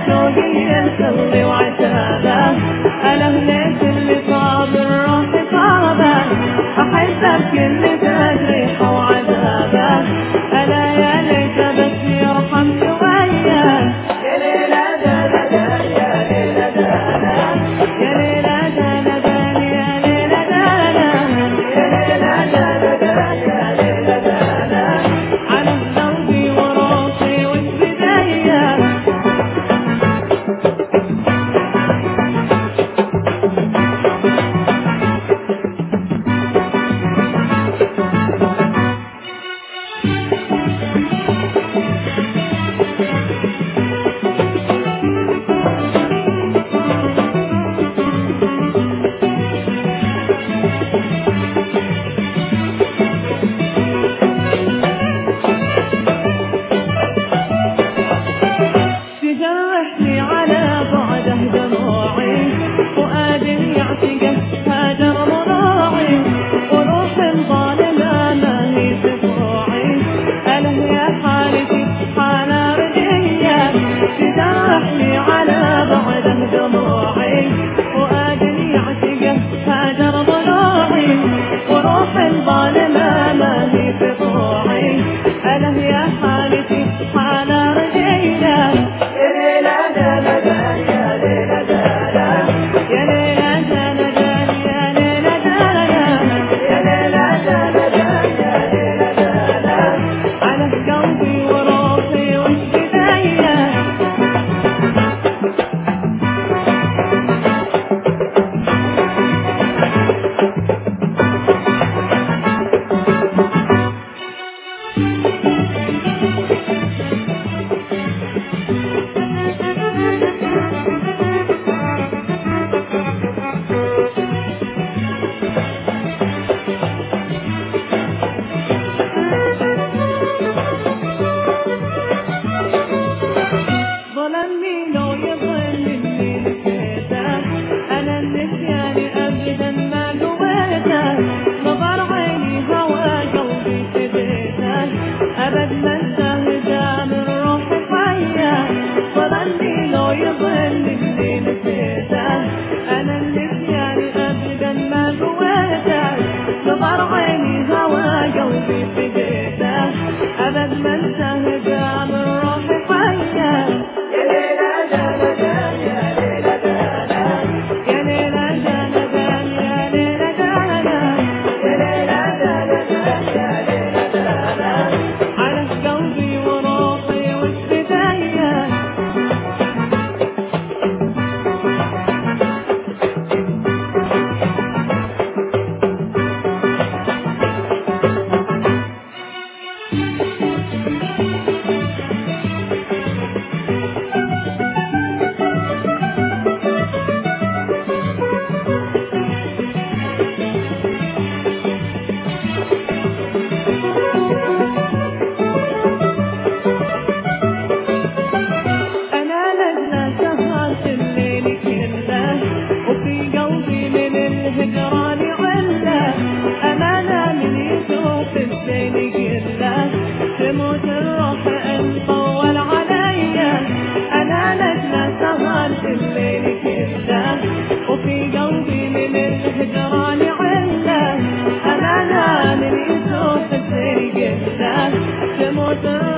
شوقي الخلي وعتابه أله ليت اللي صاب الروح صابه أحبك اللي تجريحه وعذابه ألا يا ليت بس يرحم شوية يا ليلى دانا يا ليلى دانا يا ليلى دانا يا ليلى دانا يا ليلى دانا يا ليلى دانا على قلبي وراسي والبداية تجرحني على بعده دموعي فؤادي يعتقه هاجر ضلوعي وروح الظالمة ما هي دموعي أله يا حالتي حالة ردية تجرحني على بعده دموعي فؤادي يعتقه هاجر ضلوعي وروح الظالمة ما هي دموعي أله يا حالتي حالة ردية ظلمني لو يظلمني نسيته أنا النسيان أبدا ما قويته نظر عيني هوى قلبي فديته أبد ما انتهى من روحي حية ظلمني لو يظلمني نسيته أنا النسيان أبدا ما قويته نظر عيني هوى قلبي فديته أبد ما انتهى من روحي حية تموت الروح ان طول عليا انا نجمة سهر في الليل كله وفي قلبي من الهجران عله انا من يشوف الليل كله تموت